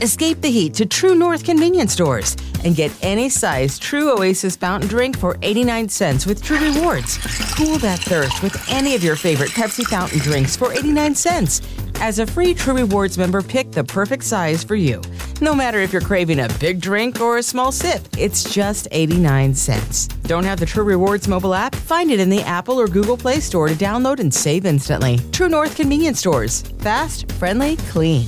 Escape the heat to True North convenience stores and get any size True Oasis fountain drink for 89 cents with True Rewards. Cool that thirst with any of your favorite Pepsi fountain drinks for 89 cents. As a free True Rewards member, pick the perfect size for you. No matter if you're craving a big drink or a small sip, it's just 89 cents. Don't have the True Rewards mobile app? Find it in the Apple or Google Play Store to download and save instantly. True North convenience stores. Fast, friendly, clean.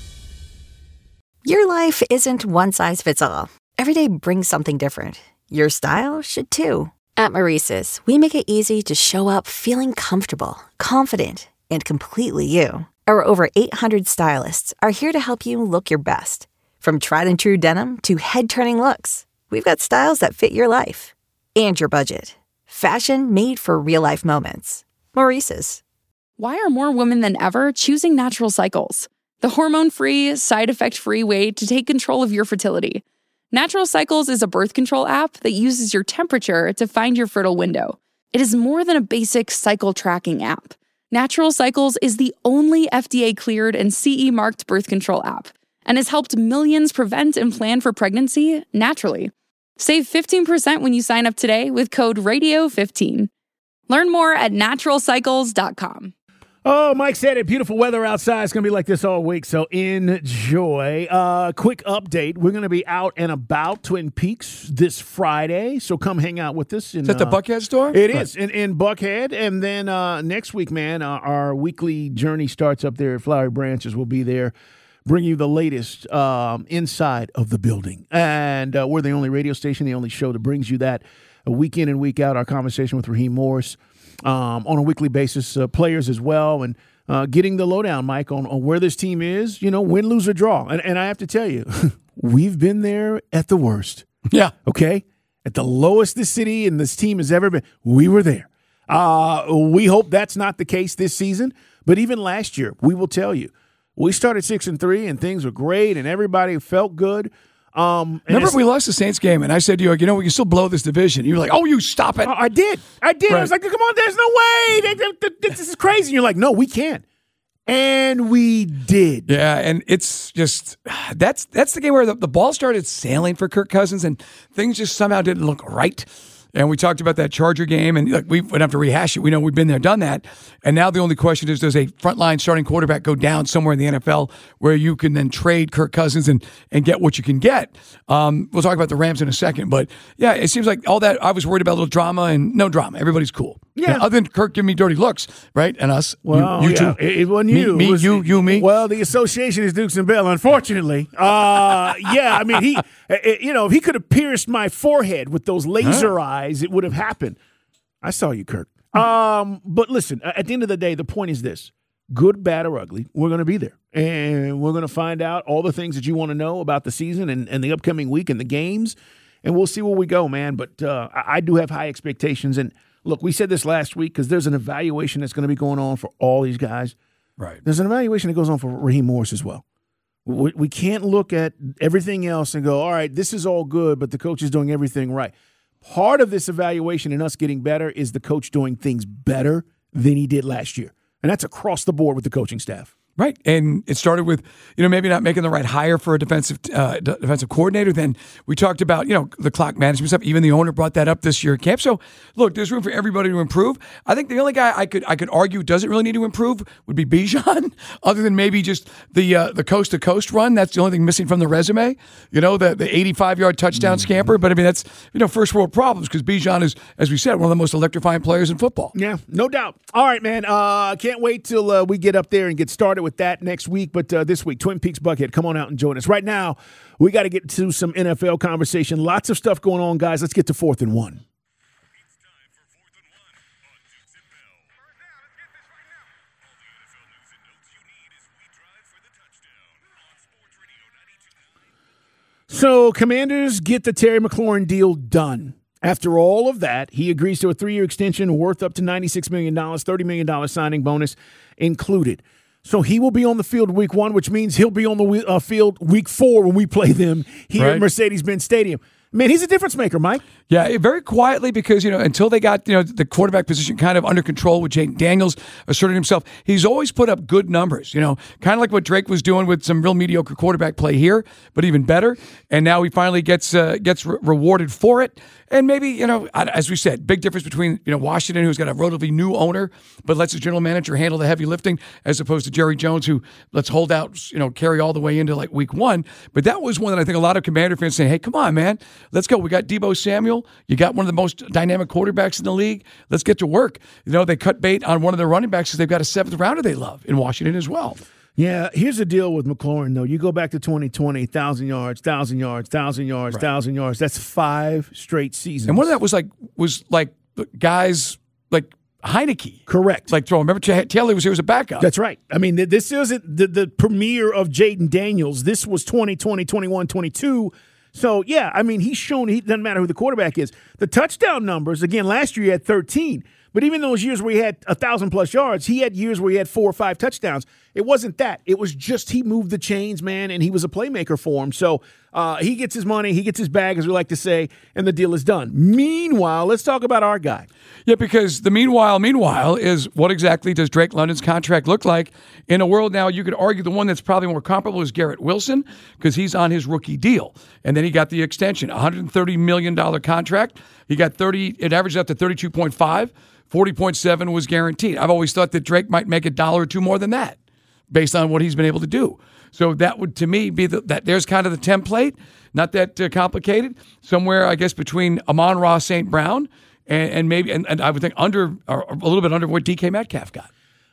Your life isn't one size fits all. Every day brings something different. Your style should too. At Maurice's, we make it easy to show up feeling comfortable, confident, and completely you. Our over 800 stylists are here to help you look your best. From tried and true denim to head-turning looks, we've got styles that fit your life and your budget. Fashion made for real-life moments. Maurice's. Why are more women than ever choosing Natural Cycles? The hormone-free, side-effect-free way to take control of your fertility. Natural Cycles is a birth control app that uses your temperature to find your fertile window. It is more than a basic cycle tracking app. Natural Cycles is the only FDA-cleared and CE-marked birth control app and has helped millions prevent and plan for pregnancy naturally. Save 15% when you sign up today with code RADIO15. Learn more at naturalcycles.com. Oh, Mike said it. Beautiful weather outside. It's going to be like this all week, so enjoy. Quick update. We're going to be out and about Twin Peaks this Friday, so come hang out with us. Is that the Buckhead store? It is, in Buckhead. And then next week, man, our weekly journey starts up there at Flowery Branches. We'll be there, bring you the latest inside of the building. And we're the only radio station, the only show that brings you that week in and week out. Our conversation with Raheem Morris. On a weekly basis, players as well, and getting the lowdown, Mike, on where this team is, win, lose, or draw. And I have to tell you, we've been there at the worst. Yeah. Okay? At the lowest this city and this team has ever been. We were there. We hope that's not the case this season, but even last year, we will tell you, we started 6-3, and things were great, and everybody felt good. Remember we lost the Saints game, and I said to you, we can still blow this division. You were like, oh, you stop it. I did. Right. I was like, come on, there's no way. This is crazy. And you're like, no, we can't. And we did. Yeah, and it's just that's the game where the ball started sailing for Kirk Cousins, and things just somehow didn't look right. And we talked about that Charger game, and we wouldn't have to rehash it. We know we've been there, done that. And now the only question is, does a frontline starting quarterback go down somewhere in the NFL where you can then trade Kirk Cousins and get what you can get? We'll talk about the Rams in a second. But, yeah, it seems like all that, I was worried about a little drama, and no drama. Everybody's cool. Yeah. Other than Kirk giving me dirty looks, right? And us. Well, you yeah. too. It wasn't you. Me, you, me. Well, the association is Dukes and Bell, unfortunately. Yeah, I mean, if he could have pierced my forehead with those laser eyes, it would have happened. I saw you, Kirk. But listen, at the end of the day, the point is this. Good, bad, or ugly, we're going to be there. And we're going to find out all the things that you want to know about the season and the upcoming week and the games. And we'll see where we go, man. But I do have high expectations. And look, we said this last week because there's an evaluation that's going to be going on for all these guys. Right. There's an evaluation that goes on for Raheem Morris as well. We can't look at everything else and go, all right, this is all good, but the coach is doing everything right. Part of this evaluation and us getting better is the coach doing things better than he did last year. And that's across the board with the coaching staff. Right. And it started with, maybe not making the right hire for a defensive coordinator. Then we talked about, the clock management stuff. Even the owner brought that up this year at camp. So, look, there's room for everybody to improve. I think the only guy I could argue doesn't really need to improve would be Bijan, other than maybe just the coast-to-coast run. That's the only thing missing from the resume. The 85-yard touchdown scamper. But, I mean, that's, first world problems because Bijan is, as we said, one of the most electrifying players in football. Yeah, no doubt. All right, man. Can't wait till we get up there and get started with that next week, but this week, Twin Peaks Buckhead, come on out and join us. Right now, we got to get to some NFL conversation. Lots of stuff going on, guys. Let's get to 4th and 1. So, Commanders get the Terry McLaurin deal done. After all of that, he agrees to a 3-year extension worth up to $96 million, $30 million signing bonus included. So he will be on the field week 1, which means he'll be on the field week 4 when we play them here at Mercedes-Benz Stadium. Man, he's a difference maker, Mike. Yeah, very quietly because, until they got, the quarterback position kind of under control with Jayden Daniels asserting himself, he's always put up good numbers, kind of like what Drake was doing with some real mediocre quarterback play here, but even better. And now he finally gets rewarded for it. And maybe, as we said, big difference between, Washington, who's got a relatively new owner, but lets his general manager handle the heavy lifting, as opposed to Jerry Jones, who lets holdouts, carry all the way into like week one. But that was one that I think a lot of Commander fans say, hey, come on, man, let's go. We got Deebo Samuel. You got one of the most dynamic quarterbacks in the league. Let's get to work. They cut bait on one of their running backs because they've got a seventh rounder they love in Washington as well. Yeah, here's the deal with McLaurin, though. You go back to 2020, 1,000 yards, 1,000 yards, 1,000 yards, 1,000 yards. That's 5 straight seasons. And one of that was like guys like Heineke. Correct. Like throwing. Remember, Taylor was here as a backup. That's right. I mean, this isn't the premiere of Jayden Daniels. This was 2020, 21, 22. So, yeah, I mean, he's shown he doesn't matter who the quarterback is. The touchdown numbers, again, last year he had 13. But even those years where he had 1,000-plus yards, he had years where he had 4 or 5 touchdowns. It wasn't that. It was just he moved the chains, man, and he was a playmaker for him. So he gets his money, he gets his bag, as we like to say, and the deal is done. Meanwhile, let's talk about our guy. Yeah, because the meanwhile is what exactly does Drake London's contract look like in a world now? You could argue the one that's probably more comparable is Garrett Wilson because he's on his rookie deal. And then he got the extension, $130 million contract. He got 30, it averaged out to 32.5. 40.7 was guaranteed. I've always thought that Drake might make $1 or $2 more than that based on what he's been able to do. So that would, to me, be that there's kind of the template, not that complicated, somewhere, I guess, between Amon-Ra St. Brown and maybe, and I would think under, or a little bit under what DK Metcalf got.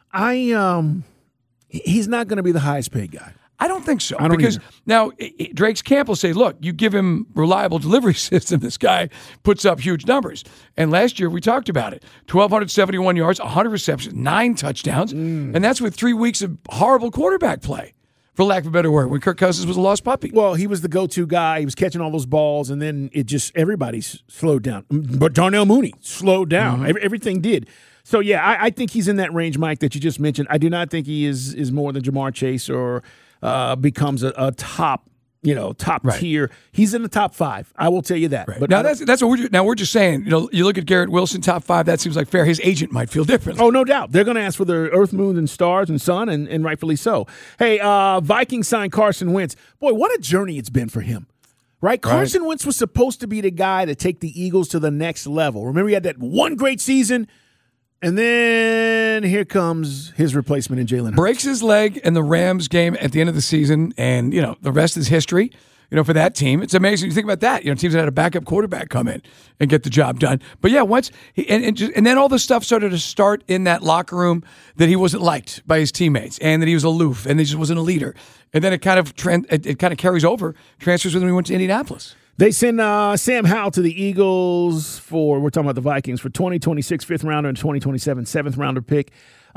He's not going to be the highest paid guy. I don't think so. I don't because either. now Drake's camp will say, look, you give him reliable delivery system, this guy puts up huge numbers. And last year we talked about it. 1,271 yards, 100 receptions, 9 touchdowns. And that's with 3 weeks of horrible quarterback play, for lack of a better word, when Kirk Cousins was a lost puppy. Well, he was the go-to guy. He was catching all those balls, and then it just, everybody slowed down. But Darnell Mooney slowed down. Everything did. So, yeah, I think he's in that range, Mike, that you just mentioned. I do not think he is more than Jamar Chase or becomes a top, top tier. He's in the top 5. I will tell you that. Right. But now that's what we're just saying. You look at Garrett Wilson, top 5. That seems like fair. His agent might feel different. Oh, no doubt. They're going to ask for their earth, moon, and stars and sun, and rightfully so. Hey, Vikings signed Carson Wentz. Boy, what a journey it's been for him. Right? Carson Wentz was supposed to be the guy to take the Eagles to the next level. Remember, he had that one great season. And then here comes his replacement in Jalen Hurts. Breaks his leg in the Rams game at the end of the season, and the rest is history. For that team, it's amazing. You think about that. Teams that had a backup quarterback come in and get the job done. But yeah, once and then all the stuff started to start in that locker room that he wasn't liked by his teammates, and that he was aloof, and he just wasn't a leader. And then it kind of carries over, transfers when he went to Indianapolis. They send Sam Howell to the Eagles we're talking about the Vikings, for 2026 5th rounder and 2027 7th rounder pick.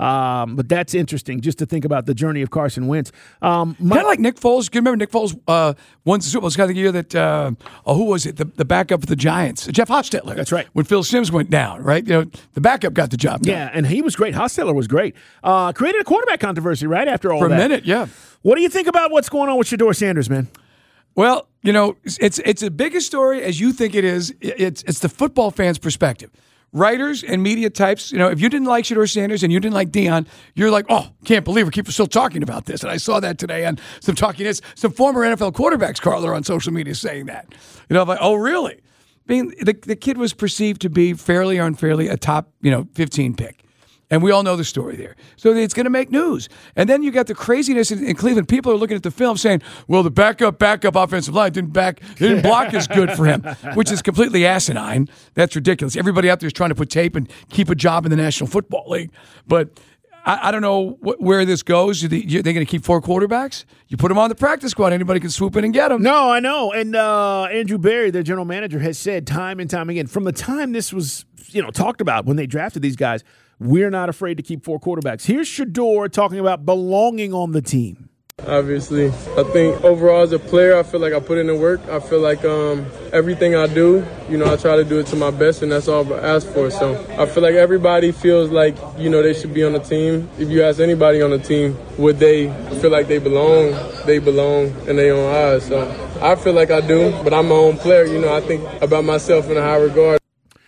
But that's interesting just to think about the journey of Carson Wentz. Kind of like Nick Foles. Do you remember Nick Foles won the Super Bowl? It's kind of the year that, who was it? The backup for the Giants, Jeff Hostetler. That's right. When Phil Simms went down, right? The backup got the job done. Yeah, and he was great. Hostetler was great. Created a quarterback controversy right after all that. For a minute, yeah. What do you think about what's going on with Shedeur Sanders, man? Well, it's as big a story as you think it is. It's the football fans' perspective. Writers and media types, if you didn't like Shedeur Sanders and you didn't like Deion, you're like, oh, can't believe we keep still talking about this. And I saw that today on some Talking Heads. Some former NFL quarterbacks, Carl, are on social media saying that. I'm like, oh, really? I mean, the kid was perceived to be fairly or unfairly a top, 15 pick. And we all know the story there. So it's going to make news. And then you got the craziness in Cleveland. People are looking at the film saying, well, the backup offensive line didn't block as good for him, which is completely asinine. That's ridiculous. Everybody out there is trying to put tape and keep a job in the National Football League. But I don't know where this goes. They're going to keep 4 quarterbacks? You put them on the practice squad. Anybody can swoop in and get them. No, I know. And Andrew Berry, their general manager, has said time and time again, from the time this was talked about when they drafted these guys, we're not afraid to keep 4 quarterbacks. Here's Shedeur talking about belonging on the team. Obviously, I think overall as a player, I feel like I put in the work. I feel like everything I do, I try to do it to my best, and that's all I ask for. So I feel like everybody feels like, they should be on the team. If you ask anybody on the team, would they feel like they belong in their own eyes. So I feel like I do, but I'm my own player. I think about myself in a high regard.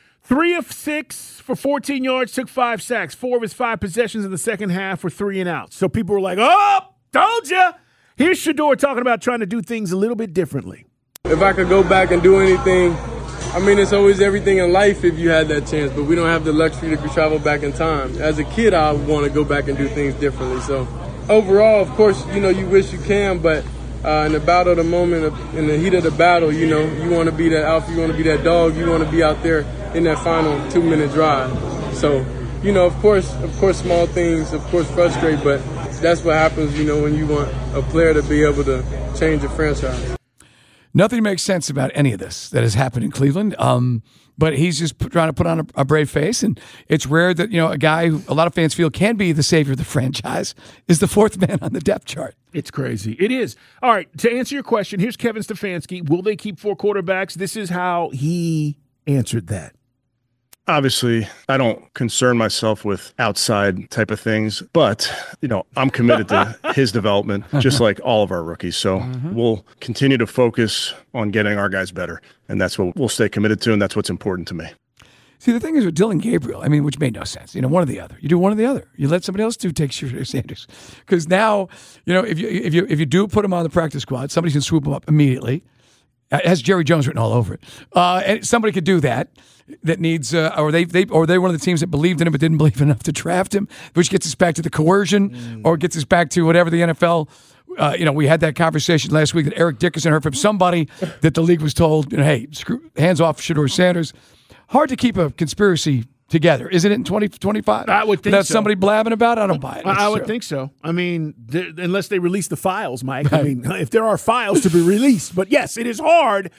3 of 6 for 14 yards, took 5 sacks. 4 of his 5 possessions in the second half were 3 and outs. So people were like, oh, told ya. Here's Shedeur talking about trying to do things a little bit differently. If I could go back and do anything, it's always everything in life if you had that chance, but we don't have the luxury to travel back in time. As a kid, I want to go back and do things differently. So overall, of course, you wish you can, but in the battle of the moment, in the heat of the battle, you want to be that alpha, you want to be that dog, you want to be out there in that final 2-minute drive. So, of course, small things, of course, frustrate, but that's what happens, when you want a player to be able to change a franchise. Nothing makes sense about any of this that has happened in Cleveland. But he's just trying to put on a brave face, and it's rare that a guy who a lot of fans feel can be the savior of the franchise is the 4th man on the depth chart. It's crazy. It is. All right, to answer your question, here's Kevin Stefanski. Will they keep 4 quarterbacks? This is how he answered that. Obviously, I don't concern myself with outside type of things, but, I'm committed to his development, just like all of our rookies. So we'll continue to focus on getting our guys better, and that's what we'll stay committed to, and that's what's important to me. See, the thing is with Dillon Gabriel, which made no sense. One or the other. You do one or the other. You let somebody else take Shedeur Sanders. Because now, if you do put him on the practice squad, somebody can swoop him up immediately. It has Jerry Jones written all over it. And somebody could do that. That needs, or they're one of the teams that believed in him but didn't believe enough to draft him, which gets us back to the coercion, or gets us back to whatever the NFL. We had that conversation last week that Eric Dickerson heard from somebody that the league was told, hey, hands off Shedeur Sanders. Hard to keep a conspiracy together, isn't it, in 2025? I would think Without so. somebody blabbing about it, I don't buy it. I would think so. Unless they release the files, Mike. If there are files to be released. But yes, it is hard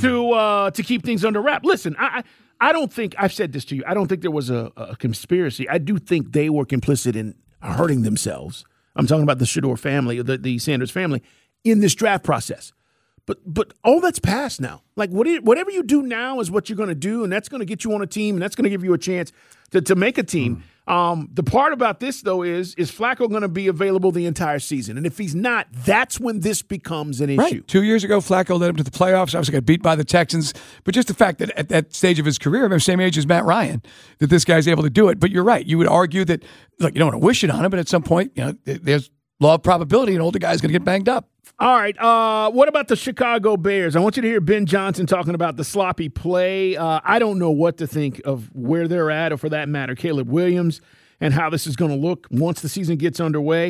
to keep things under wrap. Listen, I don't think, I've said this to you, I don't think there was a conspiracy. I do think they were complicit in hurting themselves. I'm talking about the Shedeur family, the Sanders family, in this draft process. But all that's past now. Like whatever you do now is what you're going to do, and that's going to get you on a team, and that's going to give you a chance to make a team. The part about this, though, is Flacco going to be available the entire season? And if he's not, that's when this becomes an issue. Right. 2 years ago, Flacco led him to the playoffs. Obviously got beat by the Texans. But just the fact that at that stage of his career, same age as Matt Ryan, that this guy's able to do it. But you're right. You would argue that, look, you don't want to wish it on him, but at some point, there's law of probability an older guy's going to get banged up. All right. What about the Chicago Bears? I want you to hear Ben Johnson talking about the sloppy play. I don't know what to think of where they're at, or for that matter, Caleb Williams, and how this is going to look once the season gets underway.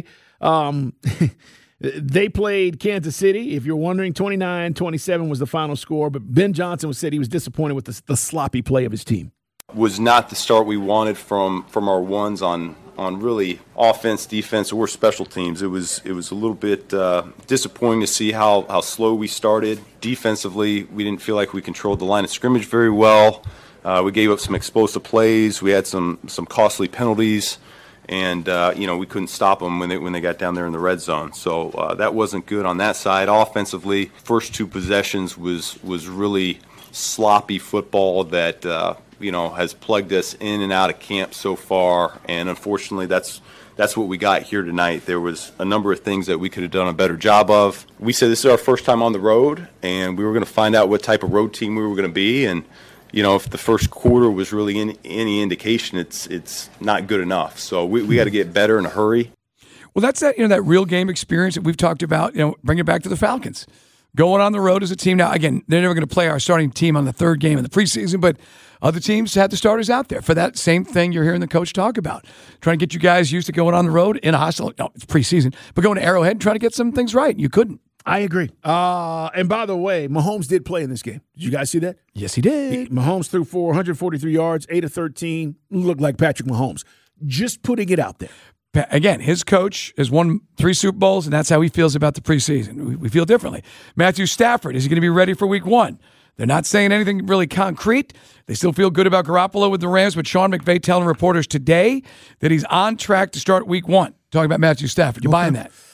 They played Kansas City. If you're wondering, 29-27 was the final score. But Ben Johnson said he was disappointed with the sloppy play of his team. Was not the start we wanted from our ones on really offense, defense, or special teams. It was a little bit disappointing to see how slow we started. Defensively, we didn't feel like we controlled the line of scrimmage very well. We gave up some explosive plays. We had some costly penalties, and we couldn't stop them when they got down there in the red zone. So that wasn't good on that side. Offensively, first 2 possessions was really sloppy football that has plugged us in and out of camp so far, and unfortunately that's what we got here tonight. There was a number of things that we could have done a better job of. We said this is our first time on the road, and we were going to find out what type of road team we were going to be, and if the first quarter was really any indication, it's not good enough. So we got to get better in a hurry. Well, that's that real game experience that we've talked about. Bring it back to the Falcons. Going on the road as a team. Now, again, they're never going to play our starting team on the 3rd game of the preseason, but other teams had the starters out there for that same thing you're hearing the coach talk about. Trying to get you guys used to going on the road in a hostile, it's preseason, but going to Arrowhead and trying to get some things right. You couldn't. I agree. And by the way, Mahomes did play in this game. Did you guys see that? Yes, he did. Mahomes threw for 143 yards, 8 of 13. Looked like Patrick Mahomes. Just putting it out there. Again, his coach has won 3 Super Bowls, and that's how he feels about the preseason. We feel differently. Matthew Stafford, is he going to be ready for week 1? They're not saying anything really concrete. They still feel good about Garoppolo with the Rams, but Sean McVay telling reporters today that he's on track to start week 1. Talking about Matthew Stafford. You buying that?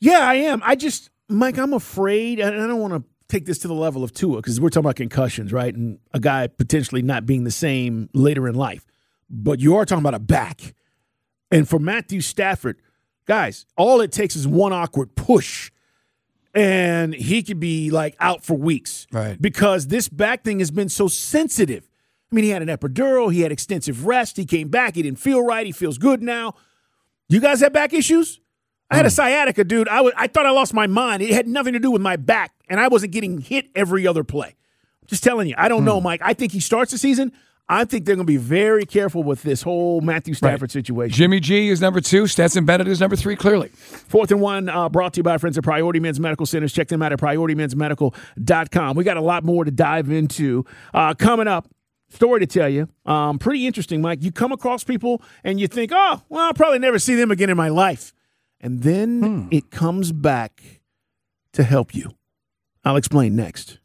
Yeah, I am. Mike, I'm afraid, and I don't want to take this to the level of Tua because we're talking about concussions, right? And a guy potentially not being the same later in life. But you are talking about a back. And for Matthew Stafford, guys, all it takes is one awkward push, and he could be like out for weeks. Right. Because this back thing has been so sensitive. I mean, he had an epidural. He had extensive rest. He came back. He didn't feel right. He feels good now. You guys have back issues? I had a sciatica, dude. I thought I lost my mind. It had nothing to do with my back, and I wasn't getting hit every other play. Just telling you. I don't know, Mike. I think he starts the season. I think they're going to be very careful with this whole Matthew Stafford situation. Jimmy G is number 2. Stetson Bennett is number 3, clearly. 4th and 1 brought to you by our friends at Priority Men's Medical Centers. Check them out at PriorityMen'sMedical.com. We got a lot more to dive into. Coming up, story to tell you. Pretty interesting, Mike. You come across people and you think, oh, well, I'll probably never see them again in my life. And then it comes back to help you. I'll explain next.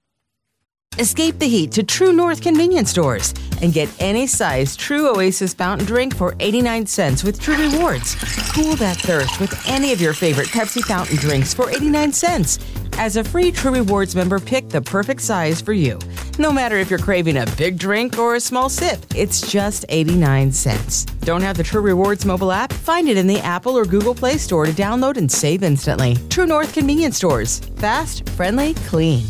Escape the heat to True North convenience stores and get any size True Oasis fountain drink for 89 cents with True Rewards. Cool that thirst with any of your favorite Pepsi fountain drinks for 89 cents. As a free True Rewards member, pick the perfect size for you. No matter if you're craving a big drink or a small sip, it's just 89 cents. Don't have the True Rewards mobile app? Find it in the Apple or Google Play Store to download and save instantly. True North convenience stores. Fast, friendly, clean.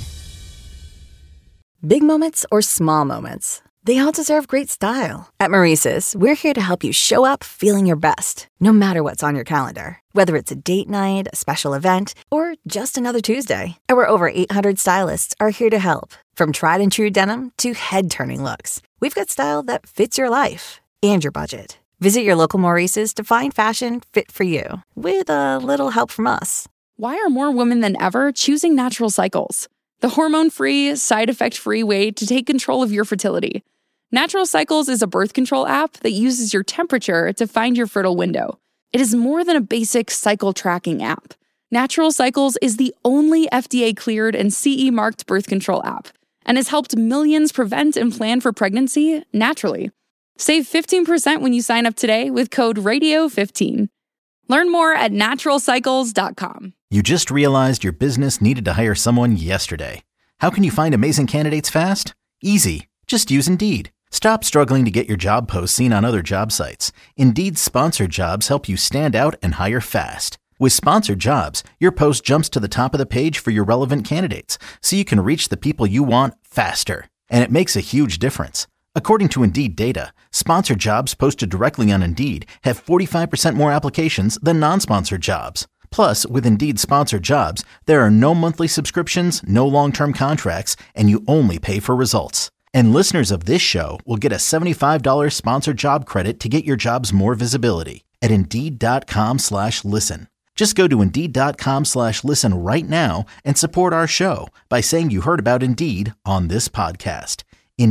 Big moments or small moments, they all deserve great style. At Maurice's, we're here to help you show up feeling your best, no matter what's on your calendar. Whether it's a date night, a special event, or just another Tuesday, our over 800 stylists are here to help. From tried and true denim to head-turning looks, we've got style that fits your life and your budget. Visit your local Maurice's to find fashion fit for you, with a little help from us. Why are more women than ever choosing Natural Cycles? The hormone-free, side-effect-free way to take control of your fertility. Natural Cycles is a birth control app that uses your temperature to find your fertile window. It is more than a basic cycle tracking app. Natural Cycles is the only FDA-cleared and CE-marked birth control app and has helped millions prevent and plan for pregnancy naturally. Save 15% when you sign up today with code RADIO15. Learn more at naturalcycles.com. You just realized your business needed to hire someone yesterday. How can you find amazing candidates fast? Easy. Just use Indeed. Stop struggling to get your job posts seen on other job sites. Indeed's sponsored jobs help you stand out and hire fast. With sponsored jobs, your post jumps to the top of the page for your relevant candidates, so you can reach the people you want faster. And it makes a huge difference. According to Indeed data, sponsored jobs posted directly on Indeed have 45% more applications than non-sponsored jobs. Plus, with Indeed sponsored jobs, there are no monthly subscriptions, no long-term contracts, and you only pay for results. And listeners of this show will get a $75 sponsored job credit to get your jobs more visibility at Indeed.com/listen. Just go to Indeed.com/listen right now and support our show by saying you heard about Indeed on this podcast.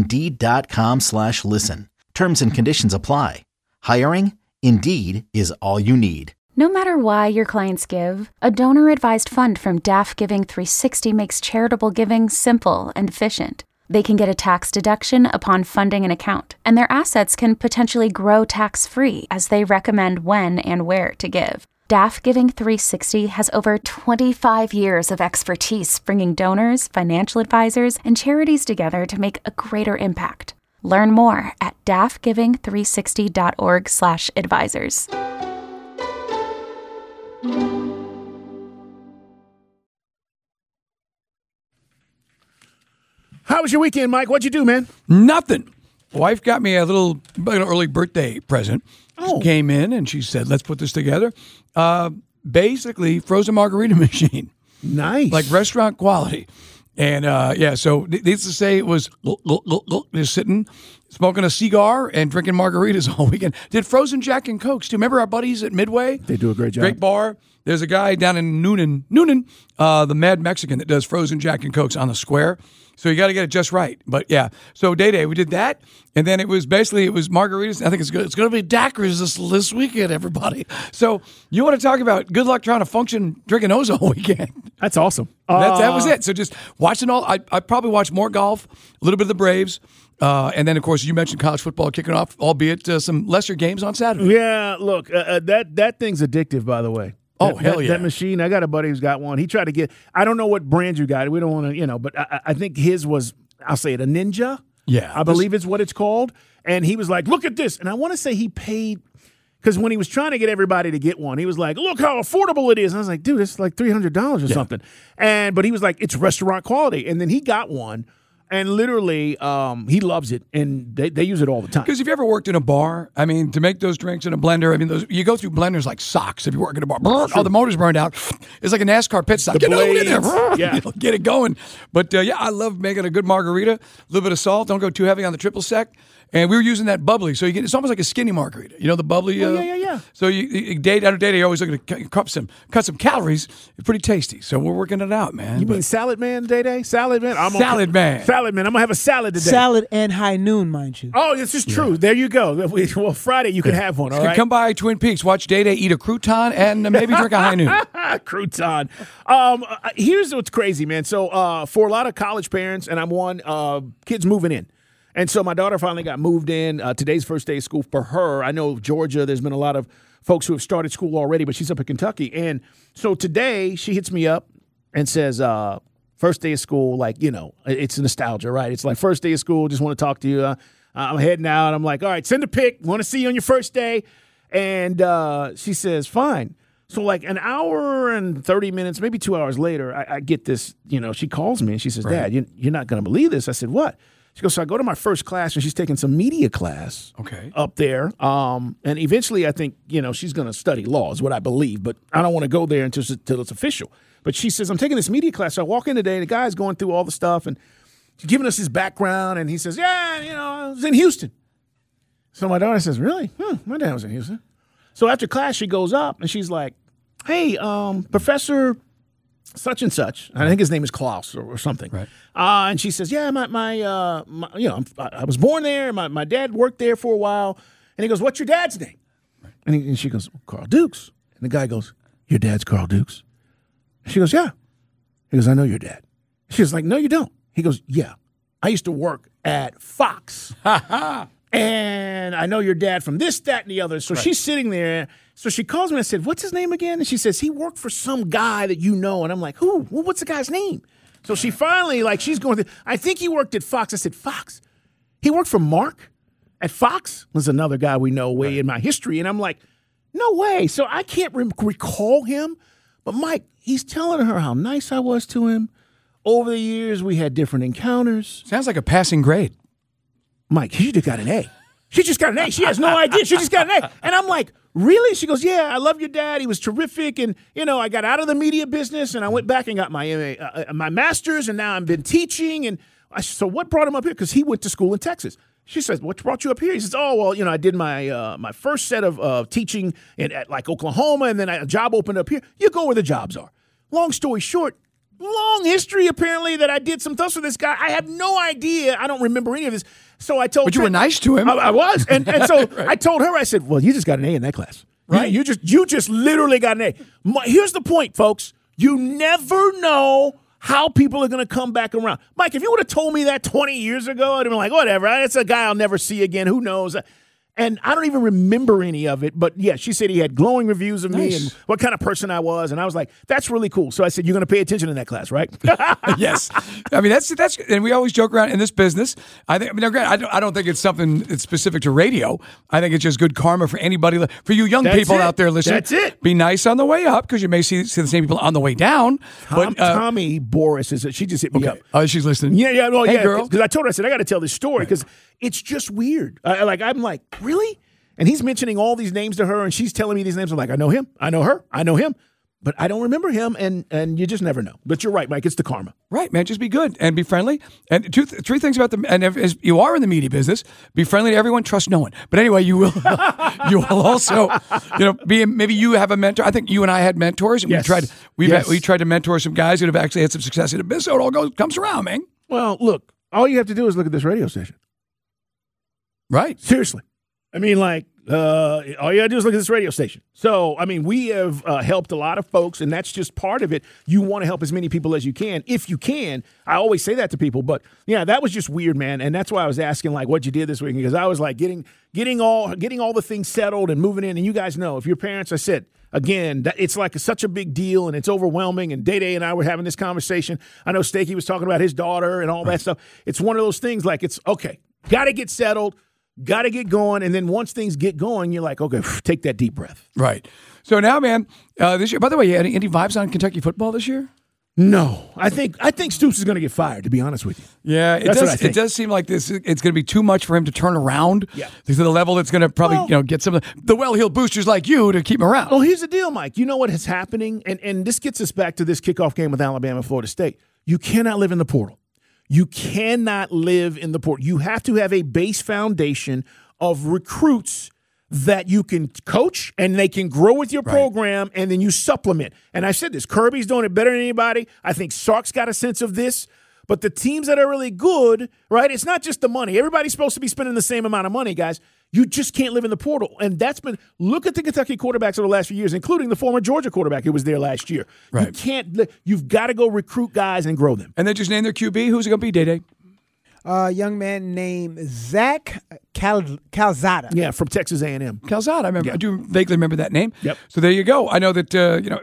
Indeed.com/listen. Terms and conditions apply. Hiring? Indeed is all you need. No matter why your clients give, a donor-advised fund from DAF Giving 360 makes charitable giving simple and efficient. They can get a tax deduction upon funding an account, and their assets can potentially grow tax-free as they recommend when and where to give. DAF Giving 360 has over 25 years of expertise bringing donors, financial advisors, and charities together to make a greater impact. Learn more at dafgiving360.org/advisors. How was your weekend, Mike? What'd you do, man? Nothing. Wife got me a little early birthday present. She came in and she said, let's put this together. Basically, frozen margarita machine. Nice. Like restaurant quality. And so needless to say, it was just sitting, smoking a cigar and drinking margaritas all weekend. Did frozen Jack and Cokes too. Remember our buddies at Midway? They do a great job. Great bar. There's a guy down in Noonan, the Mad Mexican that does frozen Jack and Cokes on the square. So you got to get it just right. But yeah, so Day, we did that. And then it was margaritas. I think it's good. It's going to be daiquiris this weekend, everybody. So you want to talk about good luck trying to function drinking those all weekend. That's awesome. That was it. So just watching all. I probably watched more golf, a little bit of the Braves. And then, of course, you mentioned college football kicking off, albeit some lesser games on Saturday. Yeah, look, that thing's addictive, by the way. Oh, hell yeah. That machine, I got a buddy who's got one. He tried to get, I don't know what brand you got. We don't want to, but I think his was, I'll say it, a Ninja. Yeah. I believe it's what it's called. And he was like, look at this. And I want to say he paid, because when he was trying to get everybody to get one, he was like, look how affordable it is. And I was like, dude, it's like $300 or something. But he was like, it's restaurant quality. And then he got one. And literally, he loves it, and they use it all the time. Because if you ever worked in a bar, I mean, to make those drinks in a blender, I mean, you go through blenders like socks. If you work in a bar, all the motor's burned out. It's like a NASCAR pit stop. Get over in there, get it going. But I love making a good margarita. A little bit of salt. Don't go too heavy on the triple sec. And we were using that bubbly, so it's almost like a skinny margarita. You know the bubbly. Yeah. So day after day, you're always looking to cut some calories. It's pretty tasty. So we're working it out, man. You mean Salad Man, Day? Salad Man. Salad Man. Salad Man. I'm gonna have a salad today. Salad and high noon, mind you. Oh, this is true. There you go. Well, Friday you can have one. All right. Come by Twin Peaks, watch Day, eat a crouton, and maybe drink a high noon. Crouton. Here's what's crazy, man. So for a lot of college parents, and I'm one, kids moving in. And so my daughter finally got moved in. Today's first day of school for her. I know Georgia, there's been a lot of folks who have started school already, but she's up in Kentucky. And so today she hits me up and says, first day of school, like, it's nostalgia, right? It's like first day of school, just want to talk to you. I'm heading out. I'm like, all right, send a pic. Want to see you on your first day. And she says, fine. So like an hour and 30 minutes, maybe 2 hours later, I get this, she calls me and she says, Dad, you're not going to believe this. I said, what? She goes, so I go to my first class, and she's taking some media class up there. And eventually I think, she's going to study law is what I believe. But I don't want to go there until it's official. But she says, I'm taking this media class. So I walk in today, and the guy's going through all the stuff, and he's giving us his background. And he says, I was in Houston. So my daughter says, really? My dad was in Houston. So after class, she goes up, and she's like, hey, Professor such and such. I think his name is Klaus or something. Right. And she says, yeah, I was born there. My dad worked there for a while. And he goes, what's your dad's name? Right. And she goes, Carl Dukes. And the guy goes, your dad's Carl Dukes? She goes, yeah. He goes, I know your dad. She was like, no, you don't. He goes, yeah. I used to work at Fox. And I know your dad from this, that, and the other. So she's sitting there. So she calls me and I said, what's his name again? And she says, he worked for some guy that you know. And I'm like, who? Well, what's the guy's name? So she finally, she's going through, I think he worked at Fox. I said, Fox? He worked for Mark at Fox? Was another guy we know way in my history. And I'm like, no way. So I can't recall him. But Mike, he's telling her how nice I was to him. Over the years, we had different encounters. Sounds like a passing grade. Mike, she just got an A. She just got an A. She has no idea. She just got an A. And I'm like, really? She goes, yeah, I love your dad. He was terrific. And, I got out of the media business, and I went back and got my my master's, and now I've been teaching. And so what brought him up here? Because he went to school in Texas. She says, what brought you up here? He says, oh, well, I did my first set of teaching at Oklahoma, and then a job opened up here. You go where the jobs are. Long story short, long history apparently that I did some stuff with this guy. I have no idea. I don't remember any of this. So I told. But you were nice to him. I was, and so right. I told her. I said, "Well, you just got an A in that class, right? You just literally got an A." Here's the point, folks. You never know how people are going to come back around. Mike, if you would have told me that 20 years ago, I'd have been like, "Whatever. That's a guy I'll never see again. Who knows?" And I don't even remember any of it. But, yeah, she said he had glowing reviews of me and what kind of person I was. And I was like, that's really cool. So I said, you're going to pay attention in that class, right? Yes. I mean, that's and we always joke around in this business. I don't think it's something that's specific to radio. I think it's just good karma for anybody, for you young people out there listening. That's it. Be nice on the way up because you may see the same people on the way down. Tommy Boris, she just hit me up. Oh, she's listening. Yeah. Well, hey, yeah. Girl. Because I told her, I said, I got to tell this story because it's just weird. I'm like, really? And he's mentioning all these names to her, and she's telling me these names. I'm like, I know him. I know her. I know him. But I don't remember him, and you just never know. But you're right, Mike. It's the karma. Right, man. Just be good and be friendly. And three things about them. And as you are in the media business, be friendly to everyone, trust no one. But anyway, you will also, maybe you have a mentor. I think you and I had mentors, and we tried to mentor some guys who have actually had some success in the business. So it all comes around, man. Well, look, all you have to do is look at this radio station. Right. Seriously. I mean, all you got to do is look at this radio station. So, I mean, we have helped a lot of folks, and that's just part of it. You want to help as many people as you can. If you can, I always say that to people. But, yeah, that was just weird, man. And that's why I was asking, what you did this week. Because I was, getting all the things settled and moving in. And you guys know, if your parents, I said, again, it's like such a big deal and it's overwhelming. And Day and I were having this conversation. I know Stakey was talking about his daughter and all that stuff. It's one of those things like it's, okay, got to get settled, got to get going. And then once things get going, you're like, okay, take that deep breath. Right. So now, man, this year, by the way, you had any vibes on Kentucky football this year? No, I think Stoops is going to get fired, to be honest with you. Yeah, it does seem like this. It's going to be too much for him to turn around to the level that's going to probably get some of the well-heeled boosters like you to keep him around. Well, here's the deal, Mike. You know what is happening, and this gets us back to this kickoff game with Alabama and Florida State. You cannot live in the portal. You cannot live in the portal. You have to have a base foundation of recruits that you can coach and they can grow with your program, and then you supplement. And I said this, Kirby's doing it better than anybody. I think Sark's got a sense of this. But the teams that are really good, right, it's not just the money. Everybody's supposed to be spending the same amount of money, guys. You just can't live in the portal. And that's been – look at the Kentucky quarterbacks over the last few years, including the former Georgia quarterback who was there last year. Right. You can't – you've got to go recruit guys and grow them. And then just name their QB. Who's it going to be, Day-Day? Young man named Zach Calzada. Yeah, from Texas A&M. Calzada, I remember. Yeah. I do vaguely remember that name. Yep. So there you go. I know that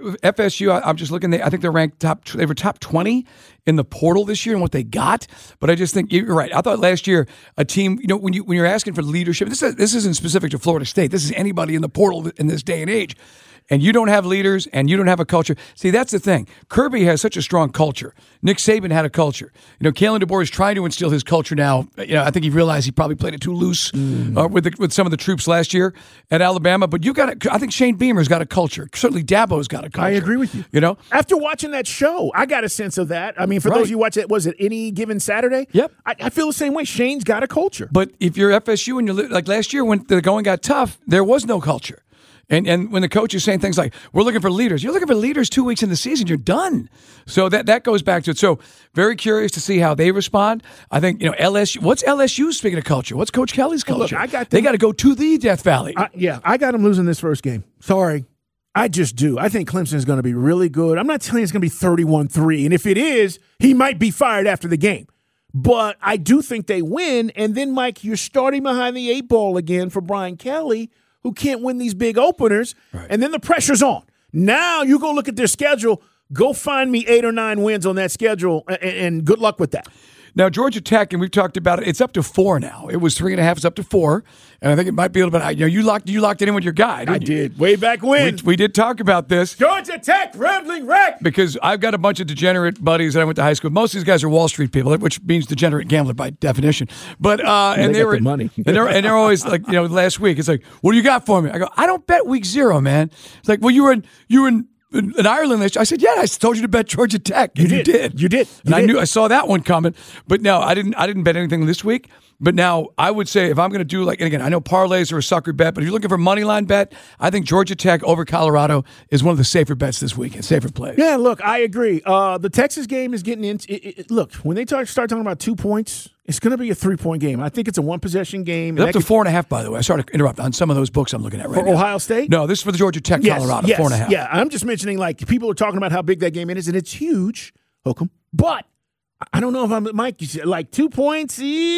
FSU. I'm just looking. I think they're ranked top. They were top 20 in the portal this year and what they got. But I just think you're right. I thought last year a team. When you're asking for leadership, this isn't specific to Florida State. This is anybody in the portal in this day and age. And you don't have leaders and you don't have a culture. See, that's the thing. Kirby has such a strong culture. Nick Saban had a culture. Kalen DeBoer is trying to instill his culture now. I think he realized he probably played it too loose with some of the troops last year at Alabama. But I think Shane Beamer's got a culture. Certainly Dabo's got a culture. I agree with you. After watching that show, I got a sense of that. I mean, for those of you watch it, was it Any Given Saturday? Yep. I feel the same way. Shane's got a culture. But if you're FSU and you're like last year when the going got tough, there was no culture. And when the coach is saying things like, we're looking for leaders, you're looking for leaders 2 weeks in the season, you're done. So that goes back to it. So very curious to see how they respond. I think, LSU, what's LSU, speaking of culture? What's Coach Kelly's culture? Look, they got to go to the Death Valley. I got them losing this first game. Sorry. I just do. I think Clemson is going to be really good. I'm not telling you it's going to be 31-3. And if it is, he might be fired after the game. But I do think they win. And then, Mike, you're starting behind the 8 ball again for Brian Kelly, who can't win these big openers, and then the pressure's on. Now you go look at their schedule, go find me 8 or 9 wins on that schedule, and good luck with that. Now, Georgia Tech, and we've talked about it, it's up to 4 now. It was 3.5, it's up to 4, and I think it might be a little bit high. You locked it in with your guy, didn't you? I did, way back when. We did talk about this. Georgia Tech, Rambling Wreck! Because I've got a bunch of degenerate buddies that I went to high school. Most of these guys are Wall Street people, which means degenerate gambler by definition. But and they were the money. and they're always like, last week it's like, what do you got for me? I go, I don't bet week 0, man. It's like, well, you were in Ireland last year. I said, yeah, I told you to bet Georgia Tech. You did. And I saw that one coming. But no, I didn't bet anything this week. But now I would say if I'm going to do and again, I know parlays are a sucker bet, but if you're looking for a money line bet, I think Georgia Tech over Colorado is one of the safer bets this weekend, safer plays. Yeah, look, I agree. The Texas game is getting into look, when they start talking about 2 points, it's going to be a 3-point game. I think it's a 1-possession game. It's up to 4.5, by the way. I started to interrupt on some of those books I'm looking at right now. For Ohio State? No, this is for the Georgia Tech, Colorado, 4.5. Yeah, I'm just mentioning, people are talking about how big that game is, and it's huge, Hokum. But I don't know if I'm Mike. You said 2 points.